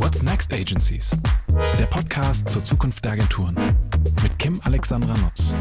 What's Next Agencies? Der Podcast zur Zukunft der Agenturen mit Kim Alexandra Nutz.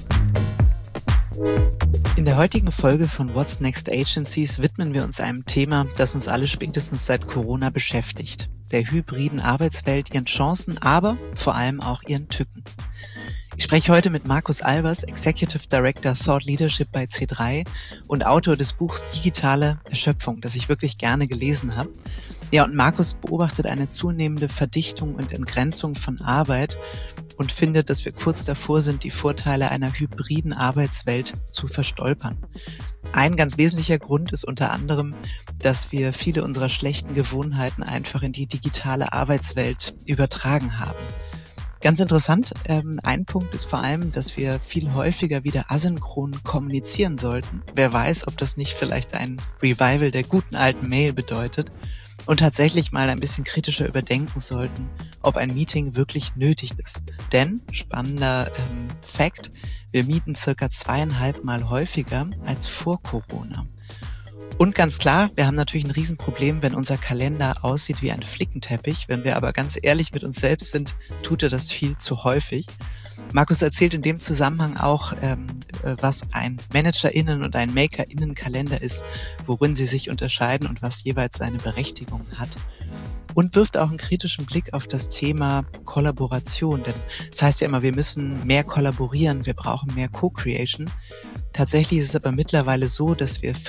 In der heutigen Folge von What's Next Agencies widmen wir uns einem Thema, das uns alle spätestens seit Corona beschäftigt. Der hybriden Arbeitswelt, ihren Chancen, aber vor allem auch ihren Tücken. Ich spreche heute mit Markus Albers, Executive Director Thought Leadership bei C3 und Autor des Buchs Digitale Erschöpfung, das ich wirklich gerne gelesen habe. Ja, und Markus beobachtet eine zunehmende Verdichtung und Entgrenzung von Arbeit und findet, dass wir kurz davor sind, die Vorteile einer hybriden Arbeitswelt zu verstolpern. Ein ganz wesentlicher Grund ist unter anderem, dass wir viele unserer schlechten Gewohnheiten einfach in die digitale Arbeitswelt übertragen haben. Ganz interessant, ein Punkt ist vor allem, dass wir viel häufiger wieder asynchron kommunizieren sollten. Wer weiß, ob das nicht vielleicht ein Revival der guten alten Mail bedeutet und tatsächlich mal ein bisschen kritischer überdenken sollten, ob ein Meeting wirklich nötig ist. Denn, spannender Fact, wir mieten circa 2,5 Mal häufiger als vor Corona. Und ganz klar, wir haben natürlich ein Riesenproblem, wenn unser Kalender aussieht wie ein Flickenteppich. Wenn wir aber ganz ehrlich mit uns selbst sind, tut er das viel zu häufig. Markus erzählt in dem Zusammenhang auch, was ein ManagerInnen- und ein MakerInnen-Kalender ist, worin sie sich unterscheiden und was jeweils seine Berechtigung hat. Und wirft auch einen kritischen Blick auf das Thema Kollaboration. Denn das heißt ja immer, wir müssen mehr kollaborieren, wir brauchen mehr Co-Creation. Tatsächlich ist es aber mittlerweile so, dass wir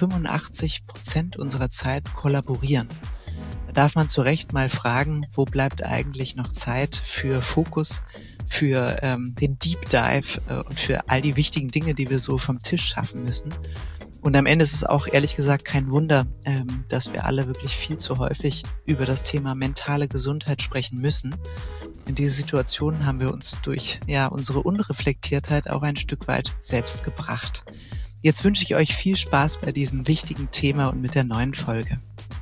85% unserer Zeit kollaborieren. Da darf man zu Recht mal fragen, wo bleibt eigentlich noch Zeit für Fokus, für den Deep Dive und für all die wichtigen Dinge, die wir so vom Tisch schaffen müssen. Und am Ende ist es auch ehrlich gesagt kein Wunder, dass wir alle wirklich viel zu häufig über das Thema mentale Gesundheit sprechen müssen. In diese Situation haben wir uns durch unsere Unreflektiertheit auch ein Stück weit selbst gebracht. Jetzt wünsche ich euch viel Spaß bei diesem wichtigen Thema und mit der neuen Folge.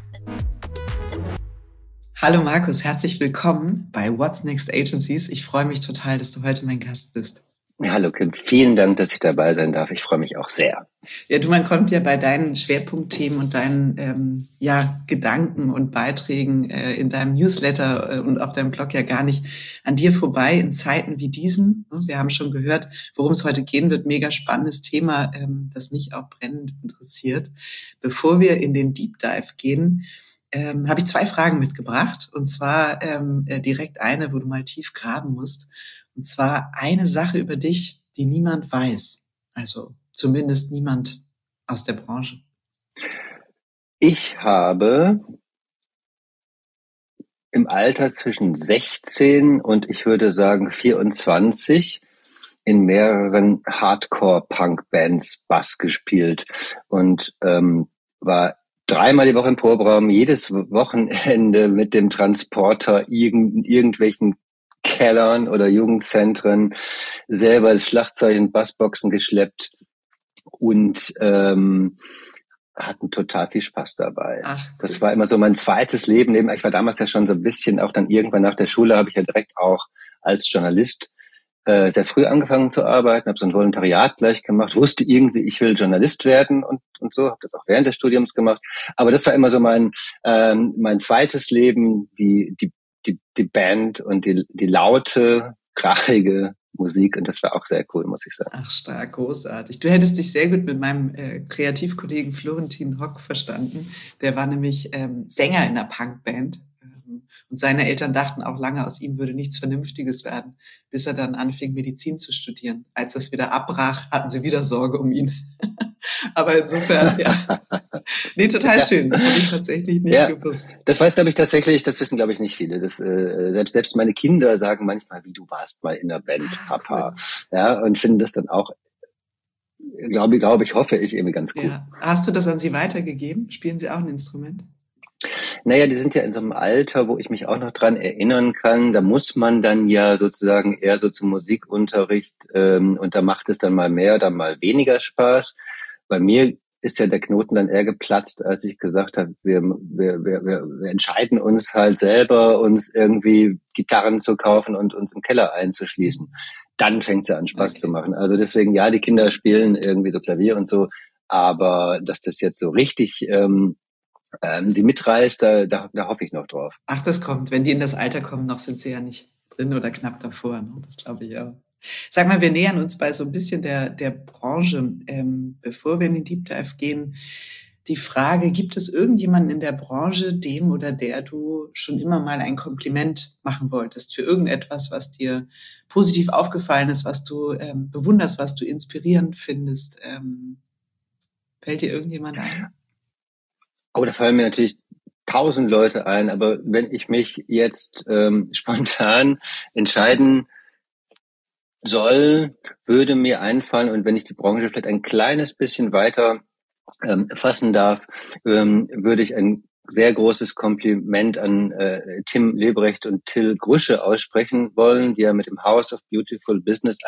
Hallo Markus, herzlich willkommen bei What's Next Agencies. Ich freue mich total, dass du heute mein Gast bist. Hallo Kim, vielen Dank, dass ich dabei sein darf. Ich freue mich auch sehr. Ja, man kommt ja bei deinen Schwerpunktthemen und deinen Gedanken und Beiträgen in deinem Newsletter und auf deinem Blog ja gar nicht an dir vorbei in Zeiten wie diesen. Wir haben schon gehört, worum es heute gehen wird. Mega spannendes Thema, das mich auch brennend interessiert. Bevor wir in den Deep Dive gehen, habe ich 2 Fragen mitgebracht. Und zwar direkt eine, wo du mal tief graben musst. Und zwar eine Sache über dich, die niemand weiß. Also zumindest niemand aus der Branche. Ich habe im Alter zwischen 16 und ich würde sagen 24 in mehreren Hardcore-Punk-Bands Bass gespielt und war 3-mal die Woche im Proberaum, jedes Wochenende mit dem Transporter irgendwelchen Kellern oder Jugendzentren selber das Schlagzeug und Bassboxen geschleppt und hatten total viel Spaß dabei. Ach, cool. Das war immer so mein zweites Leben. Ich war damals ja schon so ein bisschen, auch dann irgendwann nach der Schule habe ich ja direkt auch als Journalist sehr früh angefangen zu arbeiten, habe so ein Volontariat gleich gemacht, wusste irgendwie, ich will Journalist werden und so, habe das auch während des Studiums gemacht. Aber das war immer so mein zweites Leben, die Band und die laute, krachige Musik, und das war auch sehr cool, muss ich sagen. Ach, stark, großartig. Du hättest dich sehr gut mit meinem Kreativkollegen Florentin Hock verstanden. Der war nämlich Sänger in einer Punkband. Und seine Eltern dachten auch lange, aus ihm würde nichts Vernünftiges werden, bis er dann anfing, Medizin zu studieren. Als das wieder abbrach, hatten sie wieder Sorge um ihn. Aber insofern, ja. Nee, total schön. Das habe ich tatsächlich nicht gewusst. Das weiß, glaube ich, tatsächlich, das wissen, glaube ich, nicht viele. Das, selbst meine Kinder sagen manchmal, wie du warst mal in der Band, Papa. Ja, und finden das dann auch, hoffe ich, irgendwie ganz cool. Ja. Hast du das an sie weitergegeben? Spielen sie auch ein Instrument? Naja, die sind ja in so einem Alter, wo ich mich auch noch dran erinnern kann. Da muss man dann ja sozusagen eher so zum Musikunterricht und da macht es dann mal mehr, dann mal weniger Spaß. Bei mir ist ja der Knoten dann eher geplatzt, als ich gesagt habe, wir entscheiden uns halt selber, uns irgendwie Gitarren zu kaufen und uns im Keller einzuschließen. Dann fängt es ja an, Spaß zu machen. Also deswegen, ja, die Kinder spielen irgendwie so Klavier und so, aber dass das jetzt so richtig sie mitreißt, da hoffe ich noch drauf. Ach, das kommt. Wenn die in das Alter kommen, noch sind sie ja nicht drin oder knapp davor. Ne? Das glaube ich auch. Sag mal, wir nähern uns bei so ein bisschen der Branche. Bevor wir in den Deep Dive gehen, die Frage, gibt es irgendjemanden in der Branche, dem oder der du schon immer mal ein Kompliment machen wolltest für irgendetwas, was dir positiv aufgefallen ist, was du bewunderst, was du inspirierend findest? Fällt dir irgendjemand ein? Oh, da fallen mir natürlich 1000 Leute ein, aber wenn ich mich jetzt spontan entscheiden soll, würde mir einfallen, und wenn ich die Branche vielleicht ein kleines bisschen weiter fassen darf, würde ich ein sehr großes Kompliment an Tim Lebrecht und Till Grusche aussprechen wollen, die ja mit dem House of Beautiful Business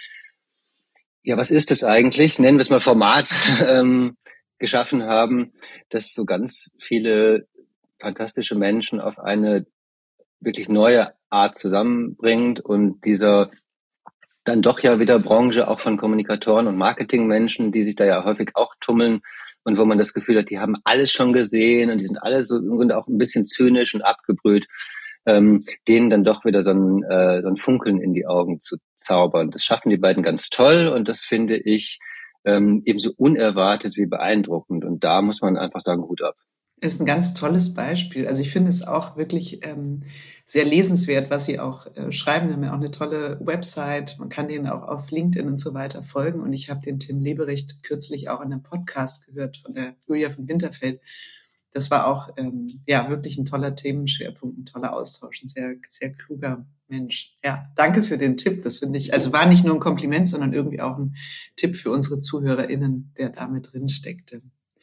was ist das eigentlich? Nennen wir es mal Format geschaffen haben, das so ganz viele fantastische Menschen auf eine wirklich neue Art zusammenbringt und dieser dann doch ja wieder Branche auch von Kommunikatoren und Marketingmenschen, die sich da ja häufig auch tummeln und wo man das Gefühl hat, die haben alles schon gesehen und die sind alle so im Grunde auch ein bisschen zynisch und abgebrüht, denen dann doch wieder so ein Funkeln in die Augen zu zaubern. Das schaffen die beiden ganz toll und das finde ich ebenso unerwartet wie beeindruckend. Und da muss man einfach sagen, Hut ab. Ist ein ganz tolles Beispiel. Also ich finde es auch wirklich sehr lesenswert, was Sie auch schreiben. Wir haben ja auch eine tolle Website. Man kann denen auch auf LinkedIn und so weiter folgen. Und ich habe den Tim Lebrecht kürzlich auch in einem Podcast gehört von der Julia von Winterfeld. Das war auch wirklich ein toller Themenschwerpunkt, ein toller Austausch, ein sehr, sehr kluger Mensch. Ja, danke für den Tipp. Das finde ich, also war nicht nur ein Kompliment, sondern irgendwie auch ein Tipp für unsere ZuhörerInnen, der da mit drin steckte.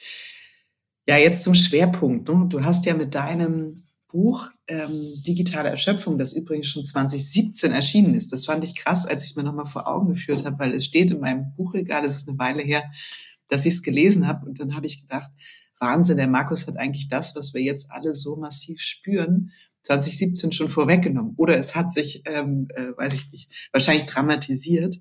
Ja, jetzt zum Schwerpunkt. Ne? Du hast ja mit deinem Buch Digitale Erschöpfung, das übrigens schon 2017 erschienen ist. Das fand ich krass, als ich es mir nochmal vor Augen geführt habe, weil es steht in meinem Buchregal, es ist eine Weile her, dass ich es gelesen habe. Und dann habe ich gedacht, Wahnsinn, der Markus hat eigentlich das, was wir jetzt alle so massiv spüren, 2017 schon vorweggenommen. Oder es hat sich, weiß ich nicht, wahrscheinlich dramatisiert.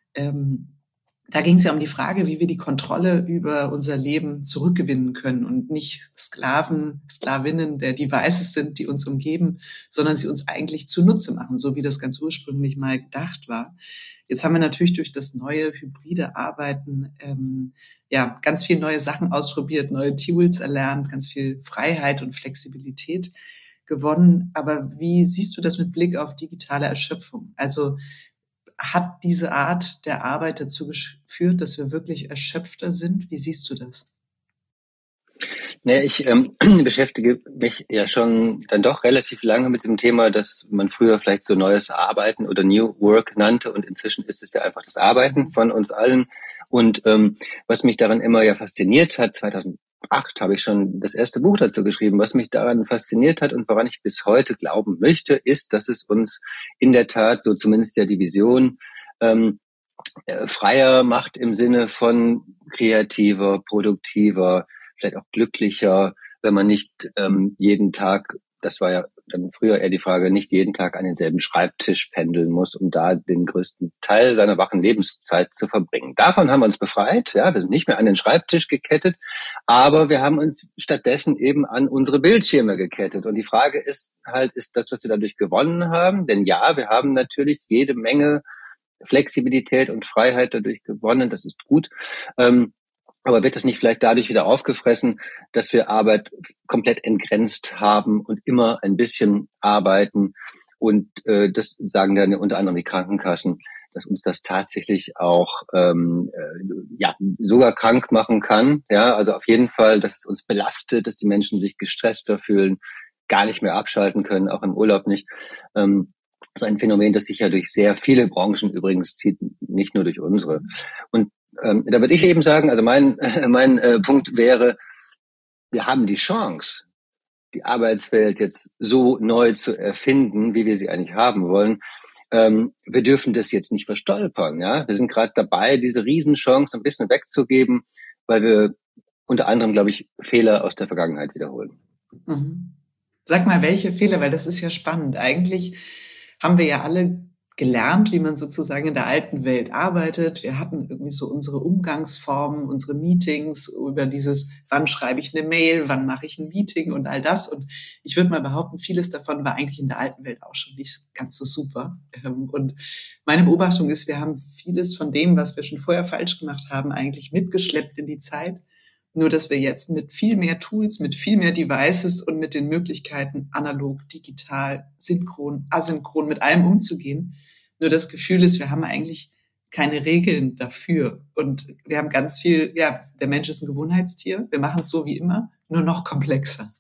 Da ging es ja um die Frage, wie wir die Kontrolle über unser Leben zurückgewinnen können und nicht Sklavinnen der Devices sind, die uns umgeben, sondern sie uns eigentlich zunutze machen, so wie das ganz ursprünglich mal gedacht war. Jetzt haben wir natürlich durch das neue hybride Arbeiten ganz viel neue Sachen ausprobiert, neue Tools erlernt, ganz viel Freiheit und Flexibilität gewonnen. Aber wie siehst du das mit Blick auf digitale Erschöpfung? Also hat diese Art der Arbeit dazu geführt, dass wir wirklich erschöpfter sind? Wie siehst du das? Naja, ich beschäftige mich ja schon dann doch relativ lange mit dem Thema, das man früher vielleicht so neues Arbeiten oder New Work nannte und inzwischen ist es ja einfach das Arbeiten von uns allen. Und was mich daran immer ja fasziniert hat, 2008 habe ich schon das erste Buch dazu geschrieben, was mich daran fasziniert hat und woran ich bis heute glauben möchte, ist, dass es uns in der Tat, so zumindest ja die Vision, freier macht im Sinne von kreativer, produktiver, vielleicht auch glücklicher, wenn man nicht jeden Tag, das war ja dann früher eher die Frage, nicht jeden Tag an denselben Schreibtisch pendeln muss, um da den größten Teil seiner wachen Lebenszeit zu verbringen. Davon haben wir uns befreit, ja, wir sind nicht mehr an den Schreibtisch gekettet, aber wir haben uns stattdessen eben an unsere Bildschirme gekettet. Und die Frage ist halt, ist das, was wir dadurch gewonnen haben? Denn ja, wir haben natürlich jede Menge Flexibilität und Freiheit dadurch gewonnen, das ist gut. Aber wird das nicht vielleicht dadurch wieder aufgefressen, dass wir Arbeit komplett entgrenzt haben und immer ein bisschen arbeiten? Und das sagen dann unter anderem die Krankenkassen, dass uns das tatsächlich auch sogar krank machen kann. Ja, also auf jeden Fall, dass es uns belastet, dass die Menschen sich gestresster fühlen, gar nicht mehr abschalten können, auch im Urlaub nicht. Das ist ein Phänomen, das sich ja durch sehr viele Branchen übrigens zieht, nicht nur durch unsere. Und da würde ich eben sagen, also mein Punkt wäre, wir haben die Chance, die Arbeitswelt jetzt so neu zu erfinden, wie wir sie eigentlich haben wollen. Wir dürfen das jetzt nicht verstolpern. Ja, wir sind gerade dabei, diese Riesenchance ein bisschen wegzugeben, weil wir unter anderem, glaube ich, Fehler aus der Vergangenheit wiederholen. Mhm. Sag mal, welche Fehler, weil das ist ja spannend. Eigentlich haben wir ja alle gelernt, wie man sozusagen in der alten Welt arbeitet. Wir hatten irgendwie so unsere Umgangsformen, unsere Meetings über dieses, wann schreibe ich eine Mail, wann mache ich ein Meeting und all das. Und ich würde mal behaupten, vieles davon war eigentlich in der alten Welt auch schon nicht ganz so super. Und meine Beobachtung ist, wir haben vieles von dem, was wir schon vorher falsch gemacht haben, eigentlich mitgeschleppt in die Zeit. Nur, dass wir jetzt mit viel mehr Tools, mit viel mehr Devices und mit den Möglichkeiten, analog, digital, synchron, asynchron, mit allem umzugehen, nur das Gefühl ist, wir haben eigentlich keine Regeln dafür. Und wir haben ganz viel, der Mensch ist ein Gewohnheitstier. Wir machen es so wie immer, nur noch komplexer.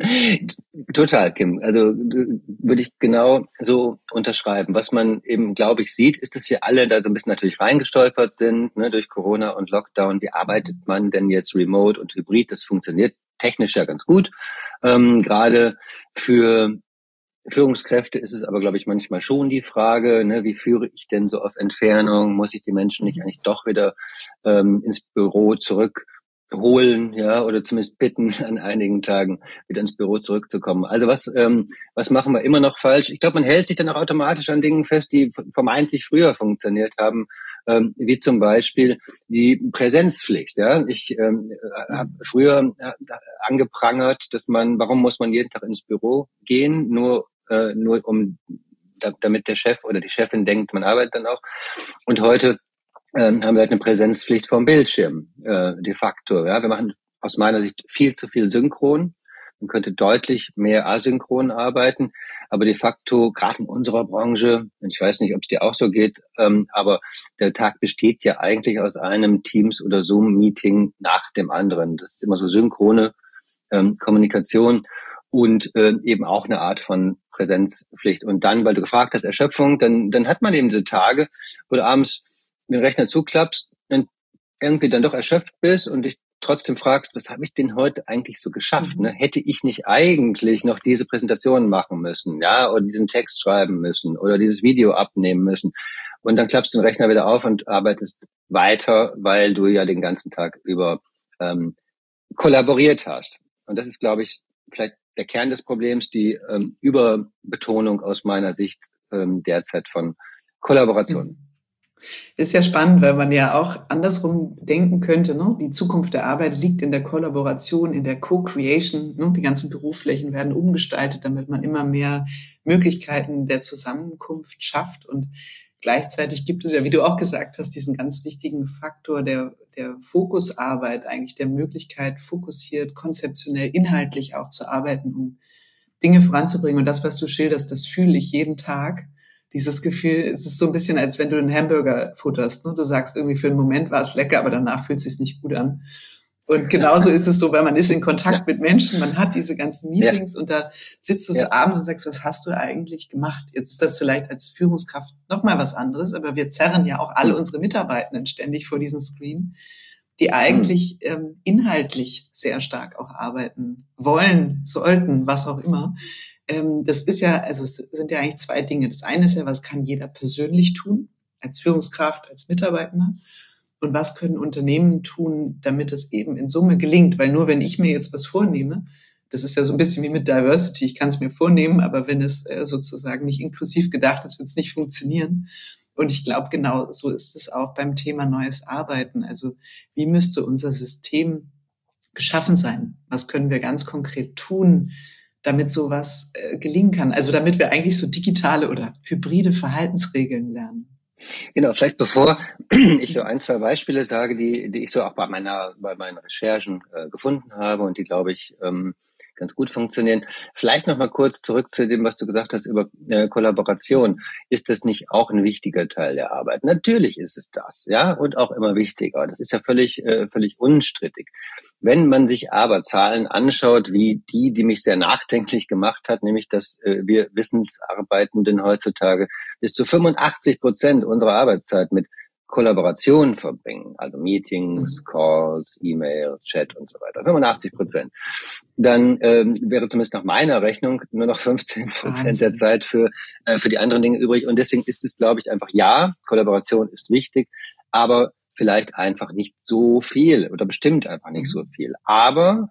Total, Kim. Also würde ich genau so unterschreiben. Was man eben, glaube ich, sieht, ist, dass wir alle da so ein bisschen natürlich reingestolpert sind, ne, durch Corona und Lockdown. Wie arbeitet man denn jetzt remote und hybrid? Das funktioniert technisch ja ganz gut. Gerade für Führungskräfte ist es aber, glaube ich, manchmal schon die Frage, ne, wie führe ich denn so auf Entfernung? Muss ich die Menschen nicht eigentlich doch wieder ins Büro zurückholen, ja, oder zumindest bitten, an einigen Tagen wieder ins Büro zurückzukommen? Also was machen wir immer noch falsch? Ich glaube, man hält sich dann auch automatisch an Dingen fest, die vermeintlich früher funktioniert haben, wie zum Beispiel die Präsenzpflicht. Ja, ich habe früher angeprangert, warum muss man jeden Tag ins Büro gehen, nur um damit der Chef oder die Chefin denkt, man arbeitet dann auch. Und heute haben wir halt eine Präsenzpflicht vom Bildschirm de facto. Ja, wir machen aus meiner Sicht viel zu viel synchron. Man könnte deutlich mehr asynchron arbeiten, aber de facto, gerade in unserer Branche, ich weiß nicht, ob es dir auch so geht, aber der Tag besteht ja eigentlich aus einem Teams- oder Zoom-Meeting nach dem anderen. Das ist immer so synchrone Kommunikation und eben auch eine Art von Präsenzpflicht. Und dann, weil du gefragt hast, Erschöpfung, dann hat man eben diese Tage, wo du abends den Rechner zuklappst und irgendwie dann doch erschöpft bist und dich trotzdem fragst, was habe ich denn heute eigentlich so geschafft? Ne? Hätte ich nicht eigentlich noch diese Präsentation machen müssen, ja, oder diesen Text schreiben müssen oder dieses Video abnehmen müssen? Und dann klappst du den Rechner wieder auf und arbeitest weiter, weil du ja den ganzen Tag über kollaboriert hast. Und das ist, glaube ich, vielleicht der Kern des Problems, die Überbetonung aus meiner Sicht derzeit von Kollaboration. Ist ja spannend, weil man ja auch andersrum denken könnte, ne? Die Zukunft der Arbeit liegt in der Kollaboration, in der Co-Creation. Ne? Die ganzen Büroflächen werden umgestaltet, damit man immer mehr Möglichkeiten der Zusammenkunft schafft. Und gleichzeitig gibt es ja, wie du auch gesagt hast, diesen ganz wichtigen Faktor der Fokusarbeit, eigentlich der Möglichkeit, fokussiert, konzeptionell, inhaltlich auch zu arbeiten, um Dinge voranzubringen. Und das, was du schilderst, das fühle ich jeden Tag. Dieses Gefühl, es ist so ein bisschen, als wenn du einen Hamburger futterst. Ne? Du sagst irgendwie, für einen Moment war es lecker, aber danach fühlt es sich nicht gut an. Und genauso ist es so, weil man ist in Kontakt mit Menschen, man hat diese ganzen Meetings und da sitzt du so abends und sagst, was hast du eigentlich gemacht? Jetzt ist das vielleicht als Führungskraft nochmal was anderes, aber wir zerren ja auch alle unsere Mitarbeitenden ständig vor diesen Screen, die eigentlich inhaltlich sehr stark auch arbeiten wollen, sollten, was auch immer. Das ist ja, also es sind ja eigentlich zwei Dinge. Das eine ist ja, was kann jeder persönlich tun, als Führungskraft, als Mitarbeitender? Und was können Unternehmen tun, damit es eben in Summe gelingt? Weil nur wenn ich mir jetzt was vornehme, das ist ja so ein bisschen wie mit Diversity, ich kann es mir vornehmen, aber wenn es sozusagen nicht inklusiv gedacht ist, wird es nicht funktionieren. Und ich glaube, genau so ist es auch beim Thema neues Arbeiten. Also wie müsste unser System geschaffen sein? Was können wir ganz konkret tun, damit sowas gelingen kann? Also damit wir eigentlich so digitale oder hybride Verhaltensregeln lernen. Genau, vielleicht bevor ich so ein, zwei Beispiele sage, die ich so auch bei meinen Recherchen gefunden habe und die, glaube ich, ganz gut funktionieren. Vielleicht noch mal kurz zurück zu dem, was du gesagt hast über Kollaboration. Ist das nicht auch ein wichtiger Teil der Arbeit? Natürlich ist es das, ja, und auch immer wichtiger. Das ist ja völlig unstrittig. Wenn man sich aber Zahlen anschaut, wie die mich sehr nachdenklich gemacht hat, nämlich, dass wir Wissensarbeitenden heutzutage bis zu 85% unserer Arbeitszeit mit Kollaboration verbringen, also Meetings, Calls, E-Mail, Chat und so weiter, 85%. Dann wäre zumindest nach meiner Rechnung nur noch 15% der Zeit für die anderen Dinge übrig. Und deswegen ist es, glaube ich, einfach, ja, Kollaboration ist wichtig, aber vielleicht einfach nicht so viel oder bestimmt einfach nicht so viel. Aber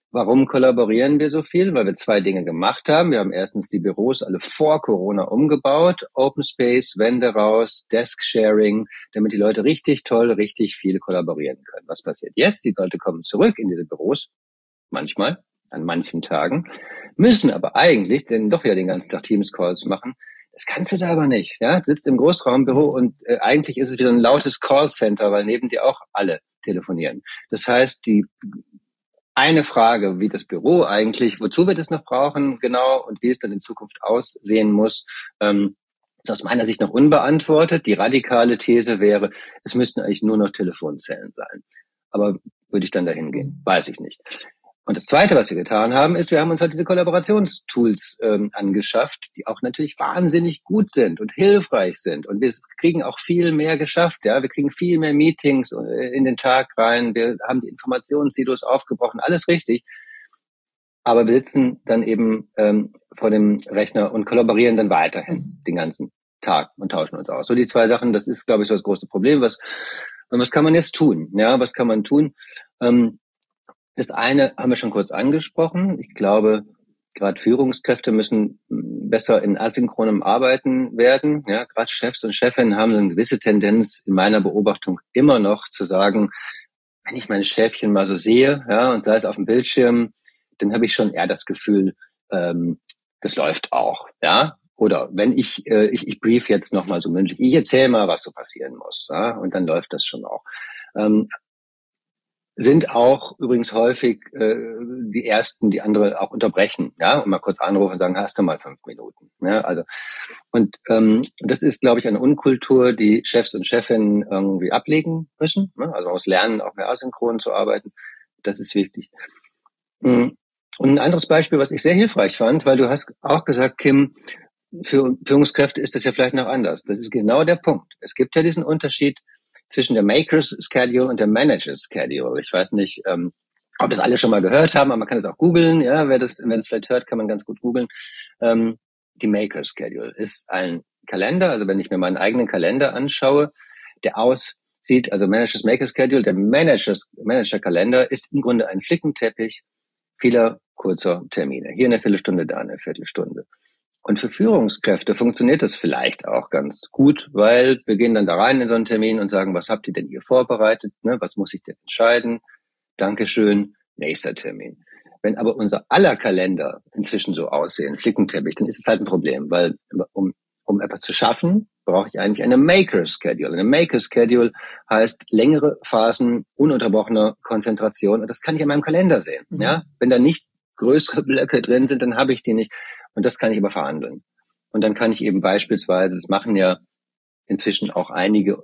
Warum kollaborieren wir so viel? Weil wir 2 Dinge gemacht haben. Wir haben erstens die Büros alle vor Corona umgebaut, Open Space, Wände raus, Desk Sharing, damit die Leute richtig toll, richtig viel kollaborieren können. Was passiert jetzt? Die Leute kommen zurück in diese Büros, manchmal, an manchen Tagen, müssen aber eigentlich denn doch wieder den ganzen Tag Teams-Calls machen. Das kannst du da aber nicht. Ja? Du sitzt im Großraumbüro und eigentlich ist es wie so ein lautes Callcenter, weil neben dir auch alle telefonieren. Das heißt, die eine Frage, wie das Büro eigentlich, wozu wir das noch brauchen, genau, und wie es dann in Zukunft aussehen muss, ist aus meiner Sicht noch unbeantwortet. Die radikale These wäre, es müssten eigentlich nur noch Telefonzellen sein. Aber würde ich dann dahin gehen? Weiß ich nicht. Und das Zweite, was wir getan haben, ist, wir haben uns halt diese Kollaborationstools angeschafft, die auch natürlich wahnsinnig gut sind und hilfreich sind. Und wir kriegen auch viel mehr geschafft. Ja, wir kriegen viel mehr Meetings in den Tag rein. Wir haben die Informationssilos aufgebrochen, alles richtig. Aber wir sitzen dann eben vor dem Rechner und kollaborieren dann weiterhin den ganzen Tag und tauschen uns aus. So die 2 Sachen, das ist, glaube ich, so das große Problem. Was kann man jetzt tun? Ja, was kann man tun? Das eine haben wir schon kurz angesprochen. Ich glaube, gerade Führungskräfte müssen besser in asynchronem Arbeiten werden. Ja, gerade Chefs und Chefinnen haben eine gewisse Tendenz in meiner Beobachtung immer noch zu sagen, wenn ich meine Schäfchen mal so sehe, ja, und sei es auf dem Bildschirm, dann habe ich schon eher das Gefühl, das läuft auch, ja. Oder wenn ich brief jetzt nochmal so mündlich, ich erzähle mal, was so passieren muss, ja, und dann läuft das schon auch. Sind auch übrigens häufig die Ersten, die andere auch unterbrechen, ja, und mal kurz anrufen und sagen, hast du mal 5 Minuten, ja, also und das ist, glaube ich, eine Unkultur, die Chefs und Chefinnen irgendwie ablegen müssen, ne? Also aus Lernen auch mehr asynchron zu arbeiten, das ist wichtig. Und ein anderes Beispiel, was ich sehr hilfreich fand, weil du hast auch gesagt, Kim, für Führungskräfte ist das ja vielleicht noch anders. Das ist genau der Punkt. Es gibt ja diesen Unterschied zwischen der Maker's Schedule und der Manager's Schedule. Ich weiß nicht, ob das alle schon mal gehört haben, aber man kann es auch googeln. Ja, wer das vielleicht hört, kann man ganz gut googeln. Die Maker's Schedule ist ein Kalender, also wenn ich mir meinen eigenen Kalender anschaue, der aussieht, also Maker's Schedule, der Manager-Kalender ist im Grunde ein Flickenteppich vieler kurzer Termine. Hier eine Viertelstunde, da eine Viertelstunde. Und für Führungskräfte funktioniert das vielleicht auch ganz gut, weil wir gehen dann da rein in so einen Termin und sagen, was habt ihr denn hier vorbereitet? Ne? Was muss ich denn entscheiden? Dankeschön, nächster Termin. Wenn aber unser aller Kalender inzwischen so aussehen, Flickenteppich, dann ist es halt ein Problem, weil um etwas zu schaffen, brauche ich eigentlich eine Maker's Schedule. Eine Maker's Schedule heißt längere Phasen ununterbrochener Konzentration und das kann ich in meinem Kalender sehen. Mhm. Ja? Wenn da nicht größere Blöcke drin sind, dann habe ich die nicht. Und das kann ich aber verhandeln. Und dann kann ich eben beispielsweise, das machen ja inzwischen auch einige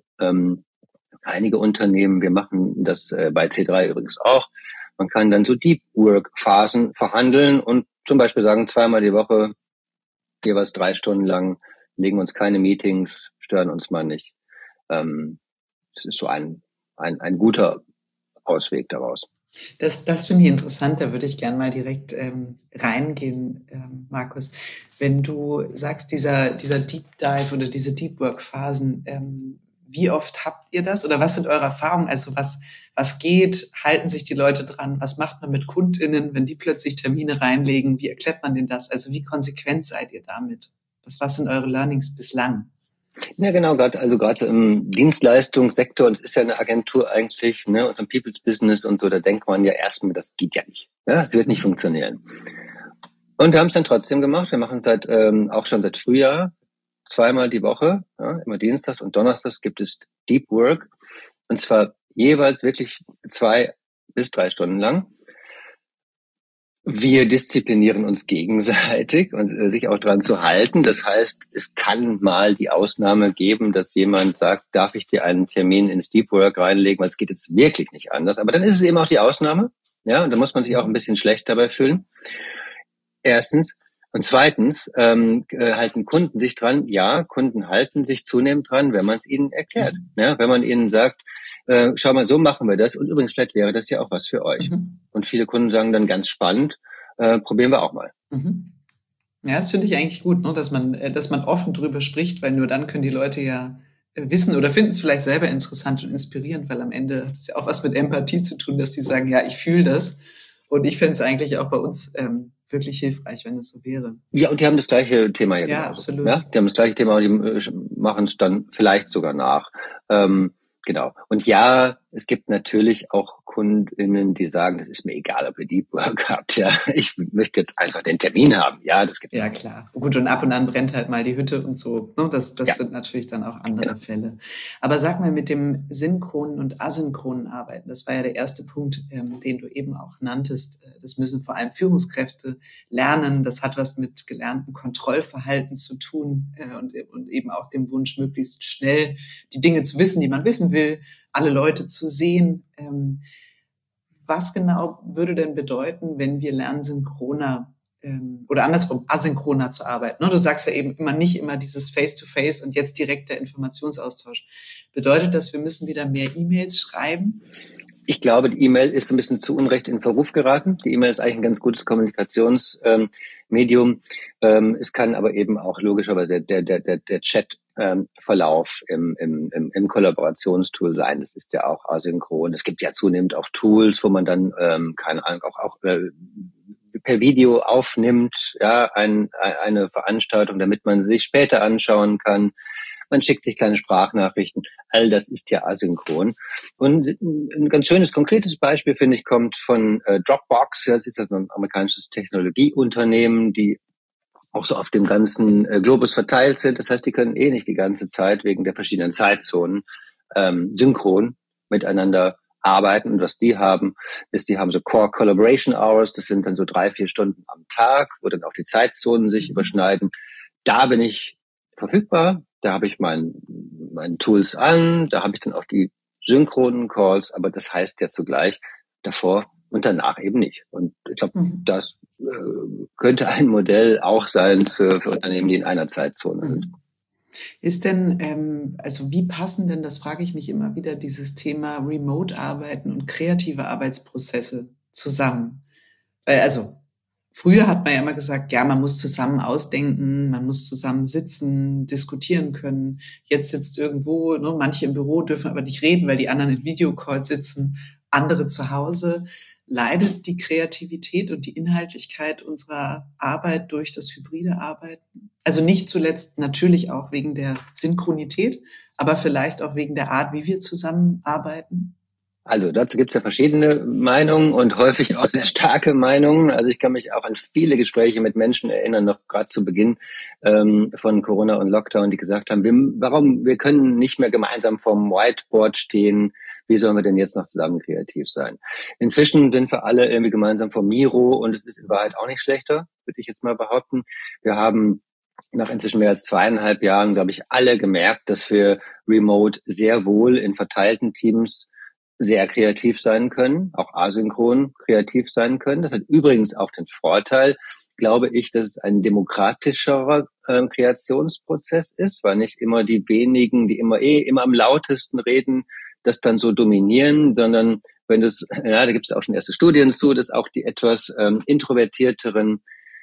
Unternehmen, wir machen das bei C3 übrigens auch, man kann dann so Deep Work Phasen verhandeln und zum Beispiel sagen, 2-mal die Woche, jeweils 3 Stunden lang, legen uns keine Meetings, stören uns mal nicht. Das ist so ein guter Ausweg daraus. Das finde ich interessant, da würde ich gerne mal direkt reingehen, Markus. Wenn du sagst, dieser Deep Dive oder diese Deep Work Phasen, wie oft habt ihr das oder was sind eure Erfahrungen? Also was geht? Halten sich die Leute dran? Was macht man mit KundInnen, wenn die plötzlich Termine reinlegen? Wie erklärt man denn das? Also wie konsequent seid ihr damit? Was sind eure Learnings bislang? Ja, genau, gerade im Dienstleistungssektor, das ist ja eine Agentur eigentlich, ne, unserem People's Business und so, da denkt man ja erstmal, das geht ja nicht. Ja, es wird nicht funktionieren. Und wir haben es dann trotzdem gemacht. Wir machen es auch schon seit Frühjahr, 2-mal die Woche, ja, immer Dienstags und Donnerstags gibt es Deep Work. Und zwar jeweils wirklich 2 bis 3 Stunden lang. Wir disziplinieren uns gegenseitig und sich auch dran zu halten. Das heißt, es kann mal die Ausnahme geben, dass jemand sagt, darf ich dir einen Termin ins Deep Work reinlegen, weil es geht jetzt wirklich nicht anders. Aber dann ist es eben auch die Ausnahme. Ja, und da muss man sich auch ein bisschen schlecht dabei fühlen. Erstens. Und zweitens halten Kunden sich dran. Ja, Kunden halten sich zunehmend dran, wenn man es ihnen erklärt. Ja, wenn man ihnen sagt, schau mal, so machen wir das. Und übrigens, vielleicht wäre das ja auch was für euch. Mhm. Und viele Kunden sagen dann ganz spannend, probieren wir auch mal. Mhm. Ja, das finde ich eigentlich gut, ne? Dass man offen drüber spricht, weil nur dann können die Leute ja wissen oder finden es vielleicht selber interessant und inspirierend, weil am Ende hat es ja auch was mit Empathie zu tun, dass die sagen, ja, ich fühle das. Und ich fände es eigentlich auch bei uns wirklich hilfreich, wenn es so wäre. Ja, und die haben das gleiche Thema ja. Ja, absolut. Ja, die haben das gleiche Thema und die machen es dann vielleicht sogar nach. Genau. Und ja, es gibt natürlich auch KundInnen, die sagen, das ist mir egal, ob ihr Deep Work habt. Ja, ich möchte jetzt einfach den Termin haben. Ja, das gibt's. Ja, klar. Gut, und ab und an brennt halt mal die Hütte und so. Das sind natürlich dann auch andere Fälle. Aber sag mal, mit dem synchronen und asynchronen Arbeiten, das war ja der erste Punkt, den du eben auch nanntest. Das müssen vor allem Führungskräfte lernen. Das hat was mit gelernten Kontrollverhalten zu tun und eben auch dem Wunsch, möglichst schnell die Dinge zu wissen, die man wissen will, alle Leute zu sehen. Was genau würde denn bedeuten, wenn wir lernen, synchroner oder andersrum, asynchroner zu arbeiten? Du sagst ja eben nicht immer dieses Face-to-Face und jetzt direkt der Informationsaustausch. Bedeutet das, wir müssen wieder mehr E-Mails schreiben? Ich glaube, die E-Mail ist ein bisschen zu Unrecht in Verruf geraten. Die E-Mail ist eigentlich ein ganz gutes Kommunikationsmedium. Es kann aber eben auch logischerweise der Chat-Verlauf im Kollaborationstool sein. Das ist ja auch asynchron. Es gibt ja zunehmend auch Tools, wo man dann, keine Ahnung, auch per Video aufnimmt, ja, eine Veranstaltung, damit man sich später anschauen kann. Man schickt sich kleine Sprachnachrichten. All das ist ja asynchron. Und ein ganz schönes, konkretes Beispiel, finde ich, kommt von Dropbox. Das ist also ein amerikanisches Technologieunternehmen, die auch so auf dem ganzen Globus verteilt sind. Das heißt, die können nicht die ganze Zeit wegen der verschiedenen Zeitzonen synchron miteinander arbeiten. Und was die haben, ist, die haben so Core Collaboration Hours. Das sind dann so 3-4 Stunden am Tag, wo dann auch die Zeitzonen sich überschneiden. Da bin ich verfügbar. Da habe ich meine Tools an. Da habe ich dann auch die synchronen Calls. Aber das heißt ja zugleich davor und danach eben nicht. Und ich glaube, das könnte ein Modell auch sein für Unternehmen, die in einer Zeitzone sind. Ist denn, also wie passen denn, das frage ich mich immer wieder, dieses Thema Remote-Arbeiten und kreative Arbeitsprozesse zusammen? Also früher hat man ja immer gesagt, ja, man muss zusammen ausdenken, man muss zusammen sitzen, diskutieren können. Jetzt sitzt irgendwo, manche im Büro dürfen aber nicht reden, weil die anderen in Videocall sitzen, andere zu Hause. Leidet die Kreativität und die Inhaltlichkeit unserer Arbeit durch das hybride Arbeiten? Also nicht zuletzt natürlich auch wegen der Synchronität, aber vielleicht auch wegen der Art, wie wir zusammenarbeiten? Also dazu gibt's ja verschiedene Meinungen und häufig auch sehr starke Meinungen. Also ich kann mich auch an viele Gespräche mit Menschen erinnern, noch gerade zu Beginn von Corona und Lockdown, die gesagt haben, wir können nicht mehr gemeinsam vorm Whiteboard stehen. Wie sollen wir denn jetzt noch zusammen kreativ sein? Inzwischen sind wir alle irgendwie gemeinsam vor Miro und es ist in Wahrheit auch nicht schlechter, würde ich jetzt mal behaupten. Wir haben nach inzwischen mehr als 2,5 Jahren, glaube ich, alle gemerkt, dass wir remote sehr wohl in verteilten Teams sehr kreativ sein können, auch asynchron kreativ sein können. Das hat übrigens auch den Vorteil, glaube ich, dass es ein demokratischerer Kreationsprozess ist, weil nicht immer die wenigen, die immer am lautesten reden, das dann so dominieren, sondern wenn das, da gibt es auch schon erste Studien zu, dass auch die etwas introvertierteren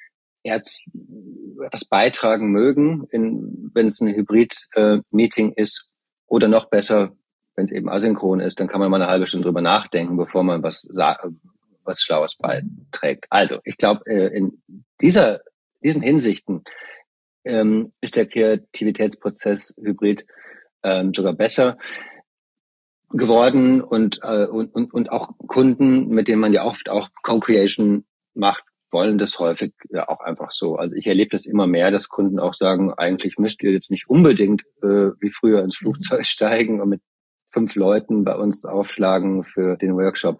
etwas beitragen mögen, wenn es ein Hybrid-Meeting ist, oder noch besser, wenn es eben asynchron ist, dann kann man mal eine halbe Stunde drüber nachdenken, bevor man was Schlaues beiträgt. Also, ich glaube, in diesen Hinsichten ist der Kreativitätsprozess hybrid sogar besser geworden und auch Kunden, mit denen man ja oft auch Co-Creation macht, wollen das häufig ja auch einfach so. Also ich erlebe das immer mehr, dass Kunden auch sagen, eigentlich müsst ihr jetzt nicht unbedingt wie früher ins Flugzeug steigen und mit 5 Leuten bei uns aufschlagen für den Workshop.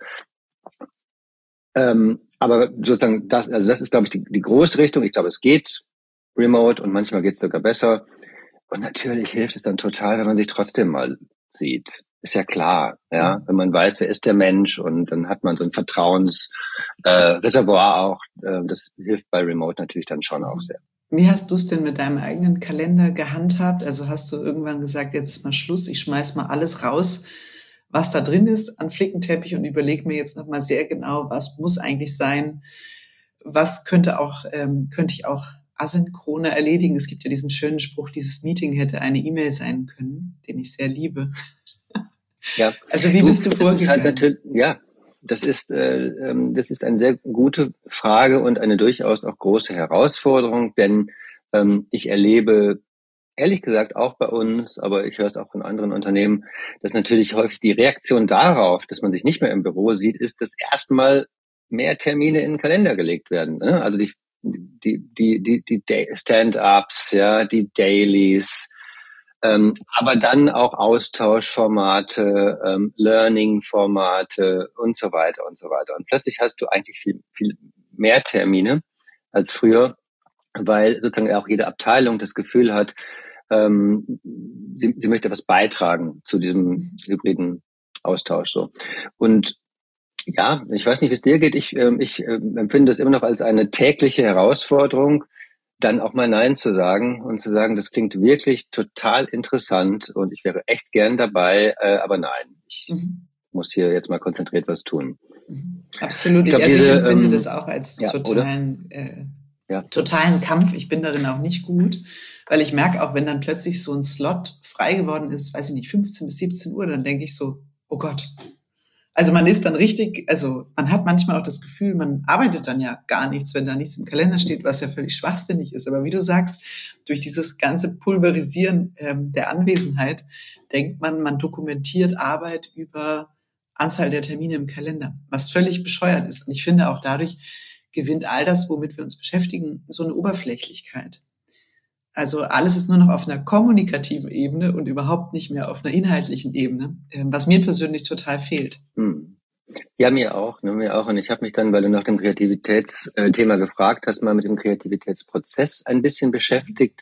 Aber sozusagen das ist, glaube ich, die große Richtung. Ich glaube, es geht remote und manchmal geht es sogar besser. Und natürlich hilft es dann total, wenn man sich trotzdem mal sieht. Ist ja klar, ja, wenn man weiß, wer ist der Mensch, und dann hat man so ein Vertrauensreservoir auch. Das hilft bei Remote natürlich dann schon auch sehr. Wie hast du es denn mit deinem eigenen Kalender gehandhabt? Also hast du irgendwann gesagt, jetzt ist mal Schluss, ich schmeiß mal alles raus, was da drin ist an Flickenteppich, und überlege mir jetzt nochmal sehr genau, was muss eigentlich sein, was könnte ich auch asynchroner erledigen. Es gibt ja diesen schönen Spruch, dieses Meeting hätte eine E-Mail sein können, den ich sehr liebe. Ja. Also wie bist du vorgegangen? Halt das ist eine sehr gute Frage und eine durchaus auch große Herausforderung, denn ich erlebe ehrlich gesagt auch bei uns, aber ich höre es auch in anderen Unternehmen, dass natürlich häufig die Reaktion darauf, dass man sich nicht mehr im Büro sieht, ist, dass erstmal mehr Termine in den Kalender gelegt werden. Ne? Also die Stand-ups, ja, die Dailies, aber dann auch Austauschformate, Learning-Formate und so weiter und so weiter. Und plötzlich hast du eigentlich viel mehr Termine als früher, weil sozusagen auch jede Abteilung das Gefühl hat, sie möchte etwas beitragen zu diesem hybriden Austausch. So. Und ja, ich weiß nicht, wie es dir geht. Ich empfinde es immer noch als eine tägliche Herausforderung, dann auch mal Nein zu sagen und zu sagen, das klingt wirklich total interessant und ich wäre echt gern dabei, aber nein, ich muss hier jetzt mal konzentriert was tun. Absolut. Ich empfinde das auch als totalen Kampf. Ich bin darin auch nicht gut, weil ich merke auch, wenn dann plötzlich so ein Slot frei geworden ist, weiß ich nicht, 15 bis 17 Uhr, dann denke ich so, oh Gott. Also man ist dann richtig, also man hat manchmal auch das Gefühl, man arbeitet dann ja gar nichts, wenn da nichts im Kalender steht, was ja völlig schwachsinnig ist. Aber wie du sagst, durch dieses ganze Pulverisieren der Anwesenheit denkt man dokumentiert Arbeit über Anzahl der Termine im Kalender, was völlig bescheuert ist. Und ich finde auch dadurch gewinnt all das, womit wir uns beschäftigen, so eine Oberflächlichkeit. Also alles ist nur noch auf einer kommunikativen Ebene und überhaupt nicht mehr auf einer inhaltlichen Ebene, was mir persönlich total fehlt. Ja, mir auch. Und ich habe mich dann, weil du nach dem Kreativitätsthema gefragt hast, mal mit dem Kreativitätsprozess ein bisschen beschäftigt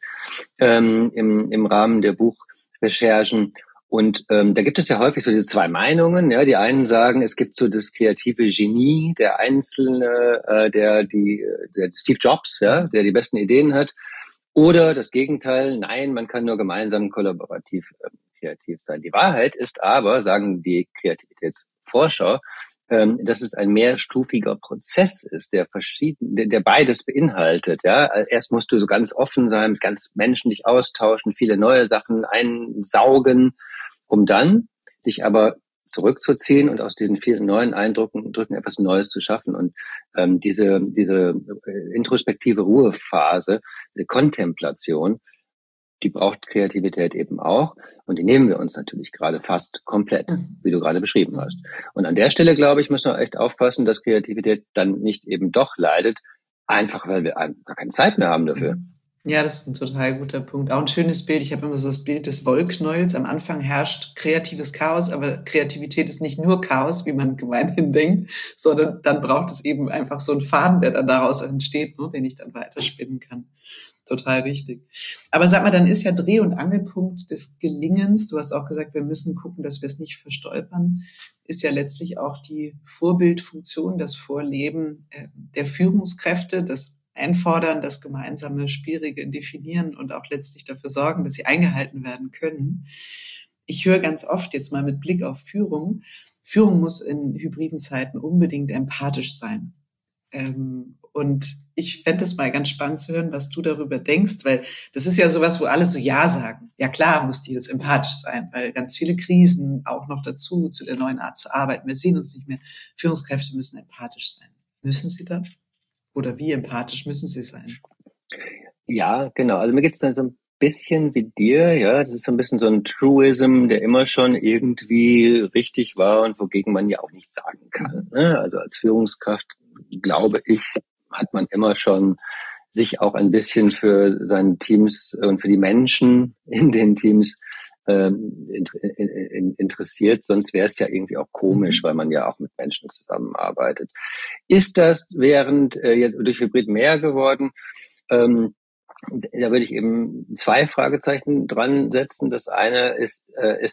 im Rahmen der Buchrecherchen. Und da gibt es ja häufig so diese zwei Meinungen. Ja, die einen sagen, es gibt so das kreative Genie, der Einzelne, der Steve Jobs, ja, der die besten Ideen hat. Oder das Gegenteil, nein, man kann nur gemeinsam kollaborativ kreativ sein. Die Wahrheit ist aber, sagen die Kreativitätsforscher, dass es ein mehrstufiger Prozess ist, der beides beinhaltet. Ja, erst musst du so ganz offen sein, mit ganz Menschen dich austauschen, viele neue Sachen einsaugen, um dann dich aber zurückzuziehen und aus diesen vielen neuen Eindrücken etwas Neues zu schaffen. Und diese introspektive Ruhephase, diese Kontemplation, die braucht Kreativität eben auch. Und die nehmen wir uns natürlich gerade fast komplett, wie du gerade beschrieben hast. Und an der Stelle, glaube ich, müssen wir echt aufpassen, dass Kreativität dann nicht eben doch leidet, einfach weil wir gar keine Zeit mehr haben dafür. Ja, das ist ein total guter Punkt. Auch ein schönes Bild. Ich habe immer so das Bild des Wollknäuels. Am Anfang herrscht kreatives Chaos, aber Kreativität ist nicht nur Chaos, wie man gemeinhin denkt, sondern dann braucht es eben einfach so einen Faden, der dann daraus entsteht, ne, den ich dann weiterspinnen kann. Total richtig. Aber sag mal, dann ist ja Dreh- und Angelpunkt des Gelingens, du hast auch gesagt, wir müssen gucken, dass wir es nicht verstolpern, ist ja letztlich auch die Vorbildfunktion, das Vorleben der Führungskräfte, das Einfordern, das gemeinsame Spielregeln definieren und auch letztlich dafür sorgen, dass sie eingehalten werden können. Ich höre ganz oft jetzt mal mit Blick auf Führung muss in hybriden Zeiten unbedingt empathisch sein. Und ich fände es mal ganz spannend zu hören, was du darüber denkst, weil das ist ja sowas, wo alle so Ja sagen. Ja klar, muss die jetzt empathisch sein, weil ganz viele Krisen auch noch dazu, zu der neuen Art zu arbeiten. Wir sehen uns nicht mehr. Führungskräfte müssen empathisch sein. Müssen sie das? Oder wie empathisch müssen sie sein? Ja, genau. Also mir geht's dann so ein bisschen wie dir, ja. Das ist so ein bisschen so ein Truism, der immer schon irgendwie richtig war und wogegen man ja auch nichts sagen kann. Ne? Also als Führungskraft, glaube ich, hat man immer schon sich auch ein bisschen für seine Teams und für die Menschen in den Teams interessiert, sonst wäre es ja irgendwie auch komisch, weil man ja auch mit Menschen zusammenarbeitet. Ist das während jetzt durch Hybrid mehr geworden? Da würde ich eben 2 Fragezeichen dran setzen. Das eine würde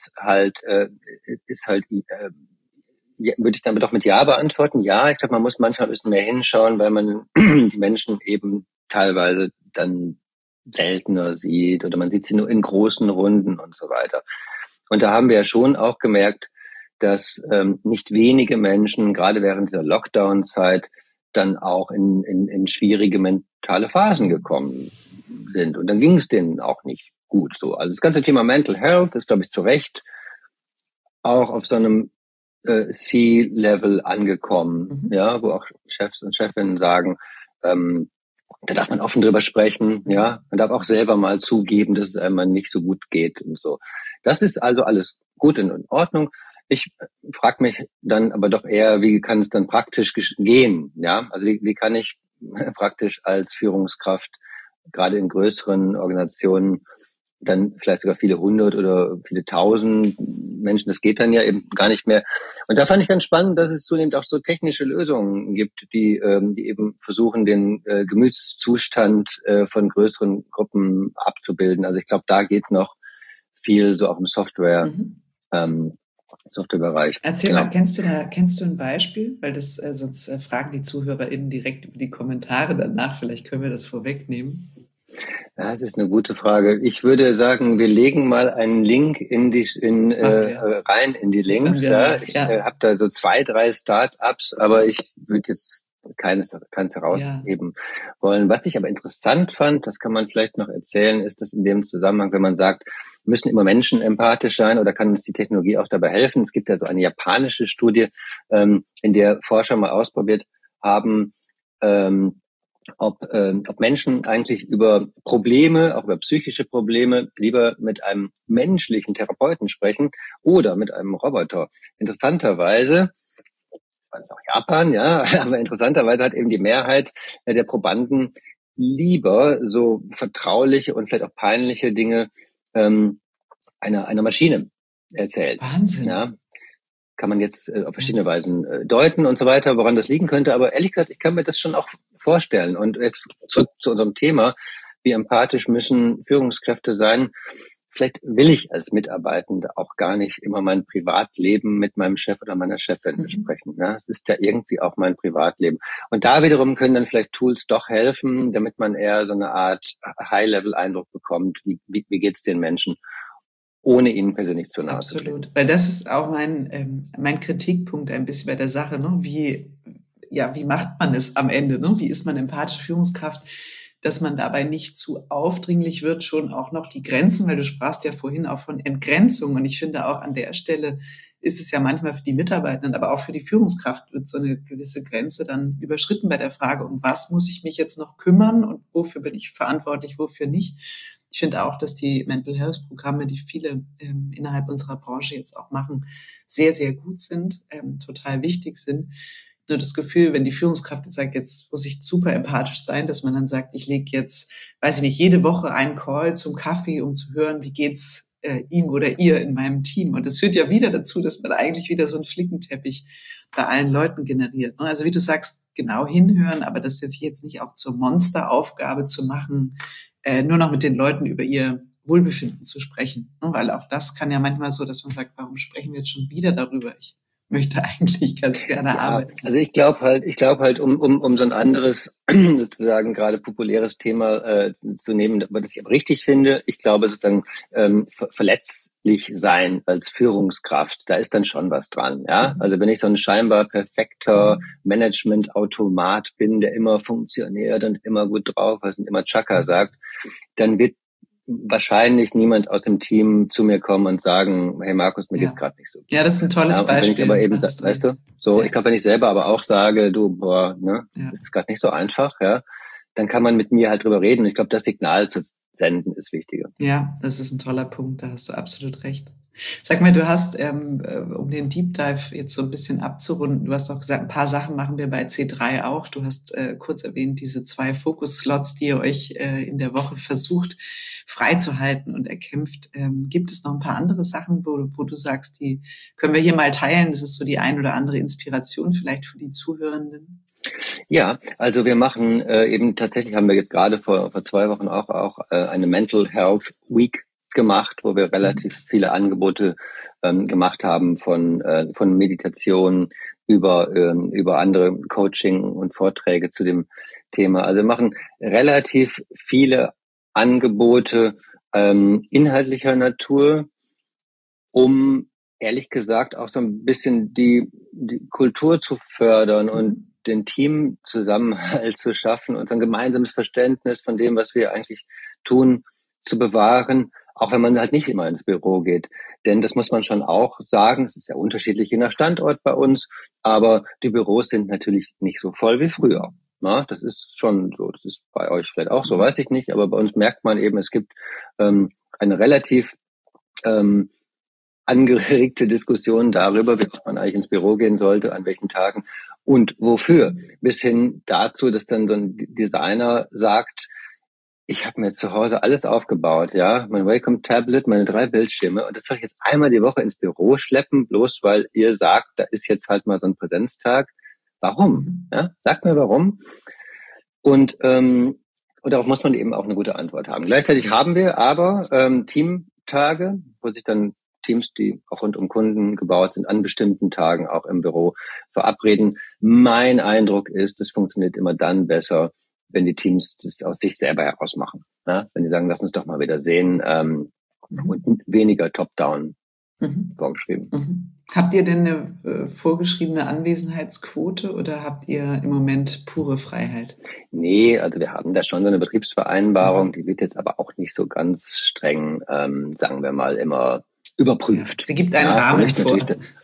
ich damit auch mit Ja beantworten. Ja, ich glaube, man muss manchmal ein bisschen mehr hinschauen, weil man die Menschen eben teilweise dann seltener sieht oder man sieht sie nur in großen Runden und so weiter. Und da haben wir ja schon auch gemerkt, dass nicht wenige Menschen, gerade während dieser Lockdown-Zeit, dann auch in schwierige mentale Phasen gekommen sind. Und dann ging es denen auch nicht gut so. Also das ganze Thema Mental Health ist, glaube ich, zu Recht auch auf so einem C-Level angekommen, ja, wo auch Chefs und Chefinnen sagen, da darf man offen drüber sprechen, ja, man darf auch selber mal zugeben, dass es einem nicht so gut geht und so. Das ist also alles gut und in Ordnung. Ich frage mich dann aber doch eher, wie kann es dann praktisch gehen, ja, also wie kann ich praktisch als Führungskraft gerade in größeren Organisationen dann vielleicht sogar viele hundert oder viele tausend Menschen, das geht dann ja eben gar nicht mehr. Und da fand ich ganz spannend, dass es zunehmend auch so technische Lösungen gibt, die eben versuchen, den Gemütszustand von größeren Gruppen abzubilden. Also ich glaube, da geht noch viel so auch im Softwarebereich. Erzähl mal, kennst du ein Beispiel? Weil das sonst fragen die ZuhörerInnen direkt über die Kommentare danach. Vielleicht können wir das vorwegnehmen. Ja, das ist eine gute Frage. Ich würde sagen, wir legen mal einen Link rein in die Links. Ja. Ich habe da so 2, 3 Start-ups, aber ich würde jetzt keins herausheben wollen. Was ich aber interessant fand, das kann man vielleicht noch erzählen, ist, dass in dem Zusammenhang, wenn man sagt, müssen immer Menschen empathisch sein oder kann uns die Technologie auch dabei helfen? Es gibt ja so eine japanische Studie, in der Forscher mal ausprobiert haben, ob Menschen eigentlich über Probleme, auch über psychische Probleme, lieber mit einem menschlichen Therapeuten sprechen oder mit einem Roboter. Interessanterweise, das ist auch Japan, ja, aber interessanterweise hat eben die Mehrheit der Probanden lieber so vertrauliche und vielleicht auch peinliche Dinge einer Maschine erzählt. Wahnsinn. Ja. Kann man jetzt auf verschiedene Weisen deuten und so weiter, woran das liegen könnte. Aber ehrlich gesagt, ich kann mir das schon auch vorstellen. Und jetzt zu unserem Thema, wie empathisch müssen Führungskräfte sein. Vielleicht will ich als Mitarbeitende auch gar nicht immer mein Privatleben mit meinem Chef oder meiner Chefin besprechen. Ja, es ist ja irgendwie auch mein Privatleben. Und da wiederum können dann vielleicht Tools doch helfen, damit man eher so eine Art High-Level-Eindruck bekommt. Wie geht's den Menschen? Ohne ihnen persönlich zu nahe zu treten. Absolut, weil das ist auch mein Kritikpunkt ein bisschen bei der Sache, ne? Wie macht man es am Ende, ne? Wie ist man empathische Führungskraft, dass man dabei nicht zu aufdringlich wird, schon auch noch die Grenzen, weil du sprachst ja vorhin auch von Entgrenzung und ich finde auch an der Stelle ist es ja manchmal für die Mitarbeitenden, aber auch für die Führungskraft wird so eine gewisse Grenze dann überschritten bei der Frage, um was muss ich mich jetzt noch kümmern und wofür bin ich verantwortlich, wofür nicht. Ich finde auch, dass die Mental Health Programme, die viele innerhalb unserer Branche jetzt auch machen, sehr, sehr gut sind, total wichtig sind. Nur das Gefühl, wenn die Führungskraft jetzt sagt, jetzt muss ich super empathisch sein, dass man dann sagt, ich lege jetzt, weiß ich nicht, jede Woche einen Call zum Kaffee, um zu hören, wie geht's ihm oder ihr in meinem Team. Und das führt ja wieder dazu, dass man eigentlich wieder so einen Flickenteppich bei allen Leuten generiert. Also wie du sagst, genau hinhören, aber das jetzt nicht auch zur Monsteraufgabe zu machen, nur noch mit den Leuten über ihr Wohlbefinden zu sprechen. Weil auch das kann ja manchmal so, dass man sagt, warum sprechen wir jetzt schon wieder darüber? Ich möchte eigentlich ganz gerne arbeiten. Also ich glaube halt, um so ein anderes, sozusagen gerade populäres Thema zu nehmen, aber das ich aber richtig finde, ich glaube sozusagen verletzlich sein als Führungskraft, da ist dann schon was dran. Ja, also wenn ich so ein scheinbar perfekter Management-Automat bin, der immer funktioniert und immer gut drauf ist und immer Chaka sagt, dann wird wahrscheinlich niemand aus dem Team zu mir kommen und sagen, hey Markus, mir geht's gerade nicht so. Ja, das ist ein tolles Beispiel. Wenn ich aber eben, weißt du, so, ich glaube, wenn ich selber aber auch sage, das ist gerade nicht so einfach, ja, dann kann man mit mir halt drüber reden. Und ich glaube, das Signal zu senden ist wichtiger. Ja, das ist ein toller Punkt, da hast du absolut recht. Sag mal, du hast, um den Deep Dive jetzt so ein bisschen abzurunden, du hast auch gesagt, ein paar Sachen machen wir bei C3 auch. Du hast kurz erwähnt, diese 2 Fokus-Slots, die ihr euch in der Woche versucht freizuhalten und erkämpft. Gibt es noch ein paar andere Sachen, wo du sagst, die können wir hier mal teilen? Das ist so die ein oder andere Inspiration vielleicht für die Zuhörenden. Ja, also wir machen eben tatsächlich, haben wir jetzt gerade vor 2 Wochen auch eine Mental Health Week gemacht, wo wir relativ viele Angebote gemacht haben von Meditation über andere Coaching und Vorträge zu dem Thema. Also wir machen relativ viele Angebote inhaltlicher Natur, um ehrlich gesagt auch so ein bisschen die Kultur zu fördern und den Teamzusammenhalt zu schaffen und so ein gemeinsames Verständnis von dem, was wir eigentlich tun, zu bewahren, auch wenn man halt nicht immer ins Büro geht. Denn das muss man schon auch sagen, es ist ja unterschiedlich je nach Standort bei uns, aber die Büros sind natürlich nicht so voll wie früher. Na, das ist schon so, das ist bei euch vielleicht auch so, weiß ich nicht, aber bei uns merkt man eben, es gibt eine relativ angeregte Diskussion darüber, wie man eigentlich ins Büro gehen sollte, an welchen Tagen und wofür. Bis hin dazu, dass dann so ein Designer sagt, ich habe mir zu Hause alles aufgebaut, ja, mein Wacom-Tablet, meine 3 Bildschirme und das soll ich jetzt einmal die Woche ins Büro schleppen, bloß weil ihr sagt, da ist jetzt halt mal so ein Präsenztag. Warum? Ja, sagt mir warum. Und darauf muss man eben auch eine gute Antwort haben. Gleichzeitig haben wir aber Teamtage, wo sich dann Teams, die auch rund um Kunden gebaut sind, an bestimmten Tagen auch im Büro verabreden. Mein Eindruck ist, das funktioniert immer dann besser, wenn die Teams das aus sich selber heraus machen. Ja? Wenn die sagen, lass uns doch mal wieder sehen und weniger top-down vorgeschrieben. Habt ihr denn eine vorgeschriebene Anwesenheitsquote oder habt ihr im Moment pure Freiheit? Nee, also wir haben da schon so eine Betriebsvereinbarung, die wird jetzt aber auch nicht so ganz streng, sagen wir mal, immer überprüft. Ja, sie gibt einen Rahmen vor.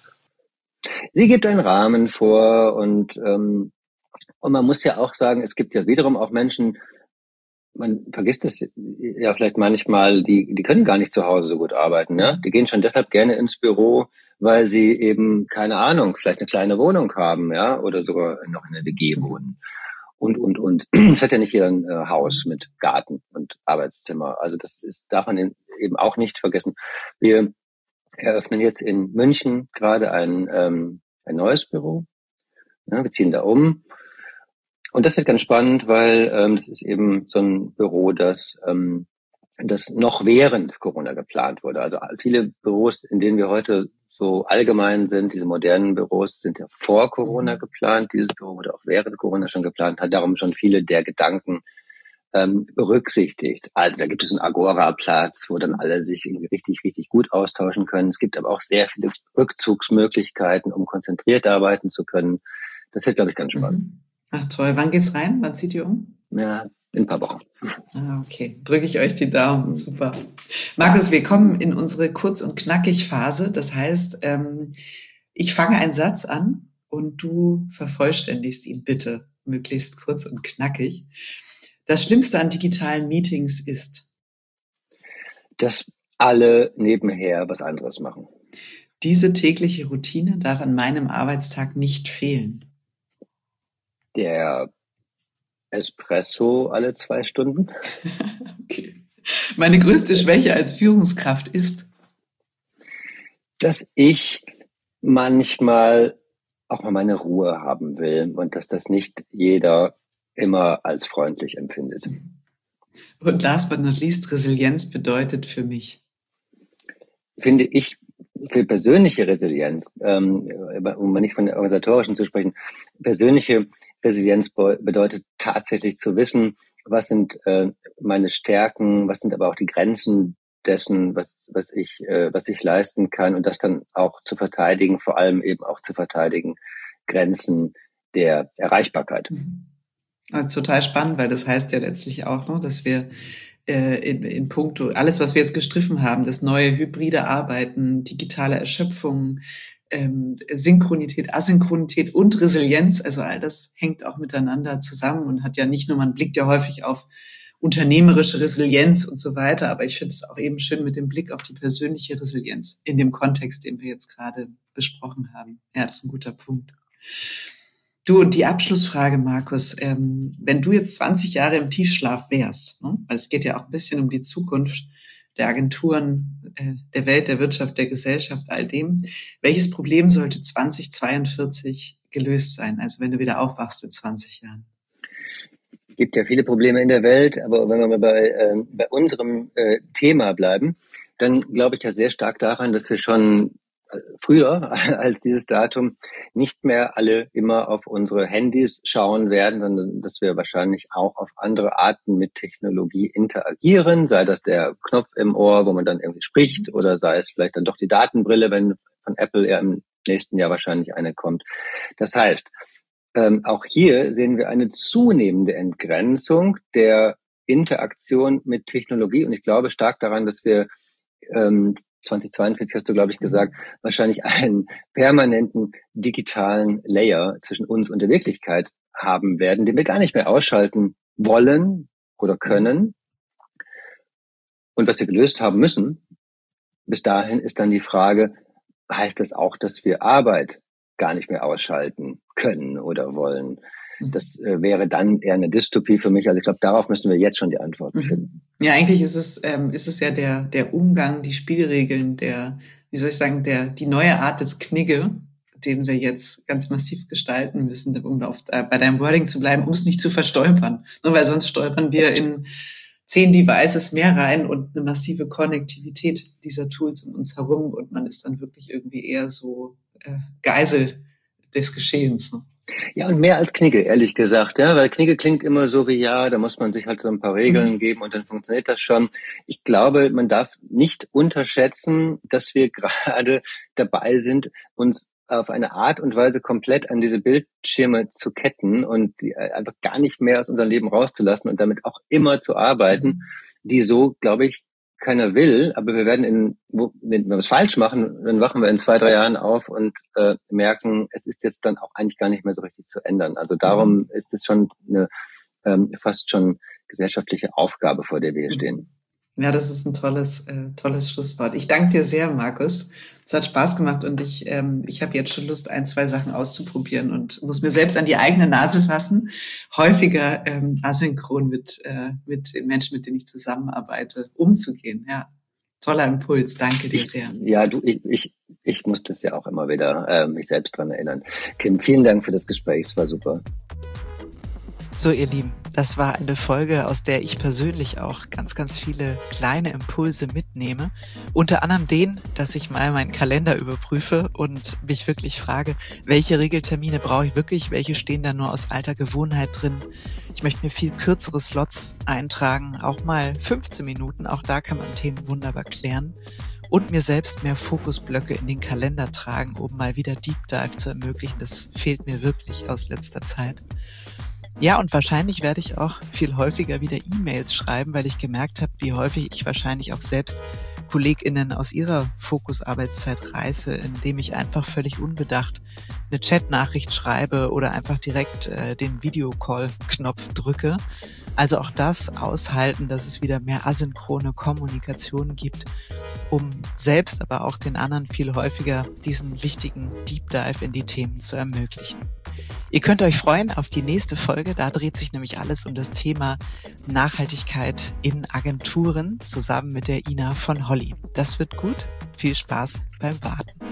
Sie gibt einen Rahmen vor und man muss ja auch sagen, es gibt ja wiederum auch Menschen, man vergisst das ja vielleicht manchmal, die können gar nicht zu Hause so gut arbeiten, ne? Die gehen schon deshalb gerne ins Büro, weil sie eben, keine Ahnung, vielleicht eine kleine Wohnung haben, ja, oder sogar noch in einer WG wohnen. Und. Es hat ja nicht jeder ein Haus mit Garten und Arbeitszimmer. Also darf man eben auch nicht vergessen. Wir eröffnen jetzt in München gerade ein neues Büro. Ja, wir ziehen da um. Und das wird ganz spannend, weil das ist eben so ein Büro, das noch während Corona geplant wurde. Also viele Büros, in denen wir heute so allgemein sind, diese modernen Büros, sind ja vor Corona geplant. Dieses Büro wurde auch während Corona schon geplant, hat darum schon viele der Gedanken berücksichtigt. Also da gibt es einen Agora-Platz, wo dann alle sich irgendwie richtig, richtig gut austauschen können. Es gibt aber auch sehr viele Rückzugsmöglichkeiten, um konzentriert arbeiten zu können. Das wird, glaube ich, ganz spannend. Ach toll, wann geht's rein? Wann zieht ihr um? Ja, in ein paar Wochen. Okay, drücke ich euch die Daumen. Super. Markus, wir kommen in unsere Kurz- und Knackig-Phase. Das heißt, ich fange einen Satz an und du vervollständigst ihn bitte, möglichst kurz und knackig. Das Schlimmste an digitalen Meetings ist, dass alle nebenher was anderes machen. Diese tägliche Routine darf an meinem Arbeitstag nicht fehlen. Der Espresso alle 2 Stunden. Okay. Meine größte Schwäche als Führungskraft ist, dass ich manchmal auch mal meine Ruhe haben will und dass das nicht jeder immer als freundlich empfindet. Und last but not least, Resilienz bedeutet für mich, finde ich, für persönliche Resilienz, um mal nicht von der organisatorischen zu sprechen, persönliche Resilienz bedeutet tatsächlich zu wissen, was sind meine Stärken, was sind aber auch die Grenzen dessen, was ich leisten kann und das dann auch zu verteidigen, vor allem eben auch zu verteidigen, Grenzen der Erreichbarkeit. Das ist total spannend, weil das heißt ja letztlich auch noch, dass wir in puncto, alles, was wir jetzt gestriffen haben, das neue hybride Arbeiten, digitale Erschöpfung, Synchronität, Asynchronität und Resilienz, also all das hängt auch miteinander zusammen und hat ja nicht nur, man blickt ja häufig auf unternehmerische Resilienz und so weiter, aber ich finde es auch eben schön mit dem Blick auf die persönliche Resilienz in dem Kontext, den wir jetzt gerade besprochen haben. Ja, das ist ein guter Punkt. Du, und die Abschlussfrage, Markus, wenn du jetzt 20 Jahre im Tiefschlaf wärst, ne, weil es geht ja auch ein bisschen um die Zukunft der Agenturen, der Welt, der Wirtschaft, der Gesellschaft, all dem, welches Problem sollte 2042 gelöst sein, also wenn du wieder aufwachst in 20 Jahren? Es gibt ja viele Probleme in der Welt, aber wenn wir mal bei unserem Thema bleiben, dann glaube ich ja sehr stark daran, dass wir schon früher als dieses Datum nicht mehr alle immer auf unsere Handys schauen werden, sondern dass wir wahrscheinlich auch auf andere Arten mit Technologie interagieren, sei das der Knopf im Ohr, wo man dann irgendwie spricht, oder sei es vielleicht dann doch die Datenbrille, wenn von Apple ja im nächsten Jahr wahrscheinlich eine kommt. Das heißt, auch hier sehen wir eine zunehmende Entgrenzung der Interaktion mit Technologie. Und ich glaube stark daran, dass wir 2042 hast du, glaube ich, gesagt, wahrscheinlich einen permanenten digitalen Layer zwischen uns und der Wirklichkeit haben werden, den wir gar nicht mehr ausschalten wollen oder können. Und was wir gelöst haben müssen, bis dahin ist dann die Frage, heißt das auch, dass wir Arbeit gar nicht mehr ausschalten können oder wollen? Das wäre dann eher eine Dystopie für mich. Also ich glaube, darauf müssen wir jetzt schon die Antworten finden. Ja, eigentlich ist es ja der Umgang, die Spielregeln, die neue Art des Knigge, den wir jetzt ganz massiv gestalten müssen, um bei deinem Wording zu bleiben, um es nicht zu verstolpern. Nur weil sonst stolpern wir in 10 Devices mehr rein und eine massive Konnektivität dieser Tools um uns herum und man ist dann wirklich irgendwie eher so Geisel des Geschehens. Ne? Ja, und mehr als Knigge, ehrlich gesagt, ja, weil Knigge klingt immer so wie, ja, da muss man sich halt so ein paar Regeln geben und dann funktioniert das schon. Ich glaube, man darf nicht unterschätzen, dass wir gerade dabei sind, uns auf eine Art und Weise komplett an diese Bildschirme zu ketten und die einfach gar nicht mehr aus unserem Leben rauszulassen und damit auch immer zu arbeiten, die so, glaube ich, keiner will, aber wir werden wenn wir was falsch machen, dann wachen wir in 2-3 Jahren auf und merken, es ist jetzt dann auch eigentlich gar nicht mehr so richtig zu ändern. Also darum ist es schon eine fast schon gesellschaftliche Aufgabe, vor der wir hier stehen. Ja, das ist ein tolles Schlusswort. Ich danke dir sehr, Markus. Es hat Spaß gemacht und ich habe jetzt schon Lust, 1-2 Sachen auszuprobieren und muss mir selbst an die eigene Nase fassen, häufiger asynchron mit den Menschen, mit denen ich zusammenarbeite, umzugehen. Ja, toller Impuls. Danke dir sehr. Ja, ich muss das ja auch immer wieder mich selbst dran erinnern. Kim, vielen Dank für das Gespräch. Es war super. So, ihr Lieben, das war eine Folge, aus der ich persönlich auch ganz, ganz viele kleine Impulse mitnehme. Unter anderem den, dass ich mal meinen Kalender überprüfe und mich wirklich frage, welche Regeltermine brauche ich wirklich, welche stehen da nur aus alter Gewohnheit drin. Ich möchte mir viel kürzere Slots eintragen, auch mal 15 Minuten, auch da kann man Themen wunderbar klären. Und mir selbst mehr Fokusblöcke in den Kalender tragen, um mal wieder Deep Dive zu ermöglichen. Das fehlt mir wirklich aus letzter Zeit. Ja, und wahrscheinlich werde ich auch viel häufiger wieder E-Mails schreiben, weil ich gemerkt habe, wie häufig ich wahrscheinlich auch selbst KollegInnen aus ihrer Fokusarbeitszeit reiße, indem ich einfach völlig unbedacht eine Chatnachricht schreibe oder einfach direkt den Videocall-Knopf drücke. Also auch das aushalten, dass es wieder mehr asynchrone Kommunikation gibt, um selbst, aber auch den anderen viel häufiger diesen wichtigen Deep Dive in die Themen zu ermöglichen. Ihr könnt euch freuen auf die nächste Folge. Da dreht sich nämlich alles um das Thema Nachhaltigkeit in Agenturen zusammen mit der Ina von Holly. Das wird gut. Viel Spaß beim Warten.